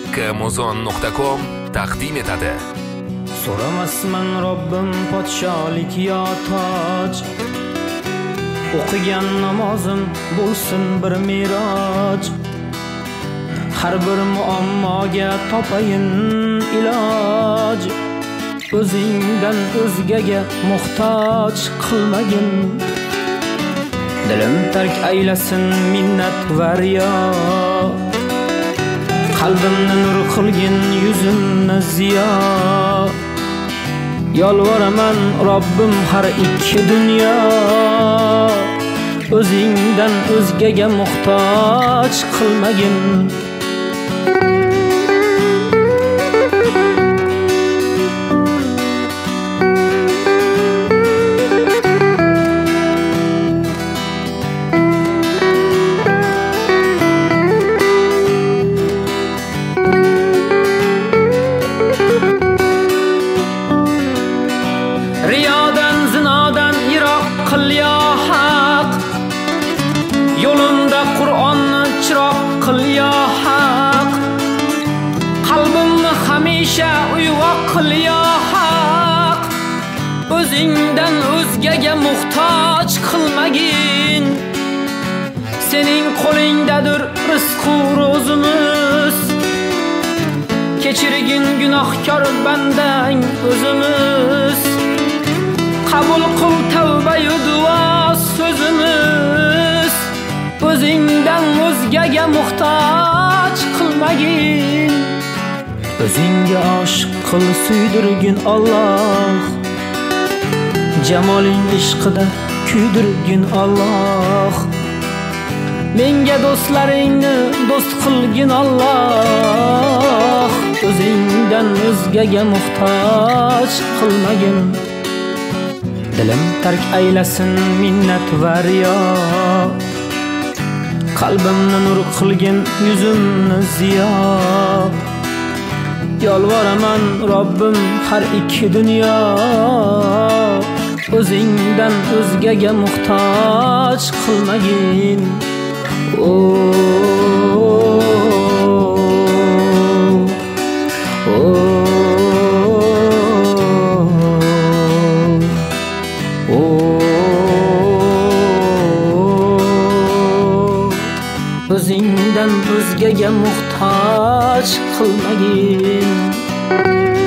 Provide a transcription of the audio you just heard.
Kmozon.com taqdim etadi. So'ramasman Robbim podsholik yo toj, o'qigan namozim bo'lsin bir miroj. Har bir muammoga topayin iloj, o'zingdan o'zgaga muhtoj qilmagin. Dilim tark aylasin minnat va riyo, qalbimni nur qilgin yuzimni ziyo. Yolvoraman Robbim har ikki dunyo, o'zingdan o'zgaga muhtoj qilmagin. Riyodan, zinodan yiroq qil yo haq, yo'limda Qur'onni chiroq qil yo haq. Qalbimni hamisha uyg'oq qil yo haq, o'zingdan o'zgaga muhtoj qilmagin. Sening qo'lingdadir rizqu ro'zimiz, kechirgin gunohkor bandang o'zimiz. Qabul qil tavba-yu duo so'zimiz, o'zingdan o'zgaga muhtoj qilmagin. O'zingga oshiq qil suydirgin Alloh, jamoling ishqida kuydirgin Alloh. Menga do'stlaringni do'st qilgin Alloh, o'zingdan o'zgaga muhtoj qilmagin. Dilim tark aylasin minnat va riyo, qalbimni nur qilgin yuzimni ziyo. Yolvoraman Robbim har ikki dunyo, o'zingdan o'zgaga muhtoj qilmagin. O'zingdan o'zgaga muhtoj qilmagin.